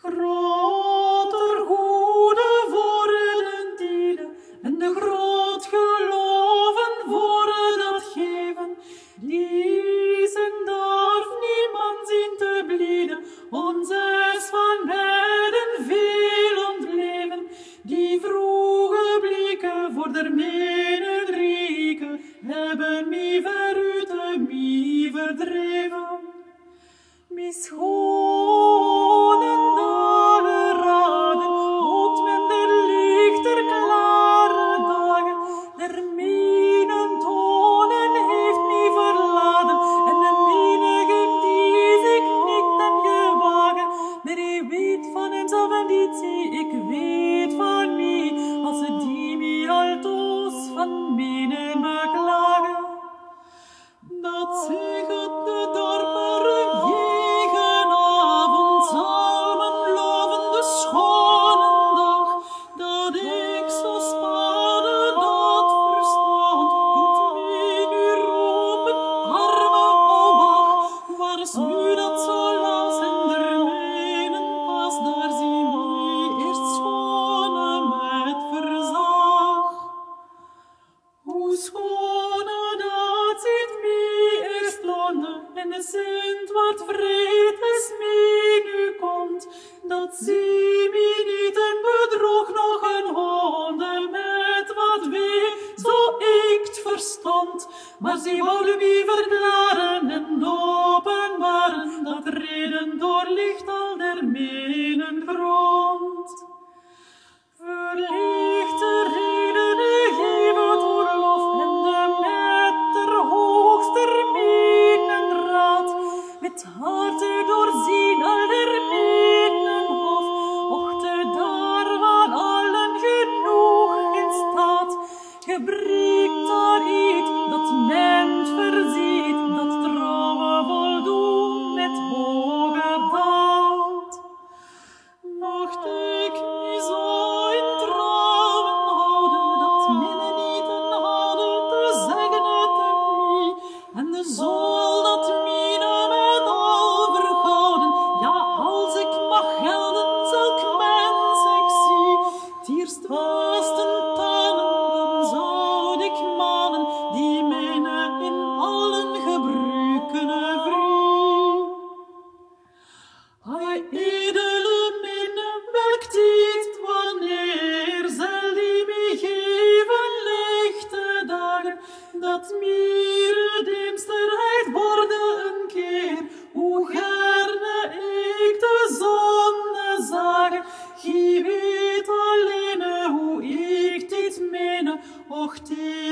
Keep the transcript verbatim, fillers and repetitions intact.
Groter goede worden dienen en de groot geloven voor dat geven. Deze darf niemand zien te blieden, ons is van beiden veel ontleven. Die vroege blikken voor der menen rieken, hebben mij veruit en mij verdreven. Mij schonen dagen raden, hoopt men der lichter klare dagen. Der menen tonen heeft mij verladen, en de menige die zich niet en gewagen. Maar ik weet van hemzelf en dit zie ik weet van mij, als ze die mij altoos van menen beklagen. Dat zegt de dorpere jegenavond, psalmen loven de schone dag, dat ik zo spade dat verstand, doet mij nu roepen, arme o wacht, waar is nu dat zo las en der mijnen pas, daar zie mij eerst schone met verzag. Hoe schone dat ziet mij eerst lonen, en de Sint wat vredes mij nu komt, dat zie mij niet en bedroog nog een honde met wat wee, zo ik het verstond. Maar zij wouden mij verklaren en openbaren, dat reden doorlicht al der menen grond. Verlichte redenen geven door lof en de met der hoogster menen raad, met harte doorzien al der menen hof, ochte daarvan allen genoeg in staat. Gebreekt daar iets dat men verziet, dat trouwe voldoen met hoger daad. Mocht ik mij zo in trouwen houden, dat minnen niet en houden te zeggen het en mij, en de zool dat mine met al vergouden, ja, als ik mag gelden, zulk mens ik zie, het eerst vasten tanen, dan zou ik manen, die mijne in allen gebruiken vrij. Hij edele minne, welk tijd, wanneer zal die mij geven lichte dagen, dat meer diemsterheid worden een keer, hoe gerne ik de zonne zage. Gij weet alleen hoe ik dit mene, och